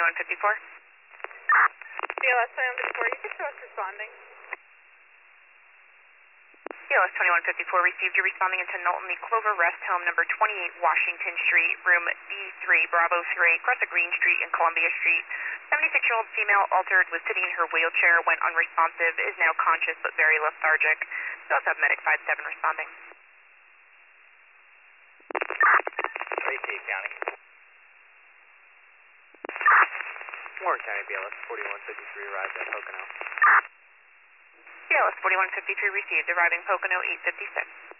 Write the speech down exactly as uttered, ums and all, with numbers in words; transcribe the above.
twenty-one fifty-four. B L S twenty-one fifty-four, you can show us responding. B L S twenty-one fifty-four received. You're responding into Knowlton, the Clover Rest Home, number twenty-eight Washington Street, room D three, Bravo three, across the Green Street and Columbia Street. seventy-six-year-old female altered, was sitting in her wheelchair, went unresponsive, is now conscious but very lethargic. We also have Medic five seven responding. Receive, County. Warren County, B L S forty-one fifty-three arrived at Pocono. B L S forty-one fifty-three received, arriving Pocono eight fifty-six.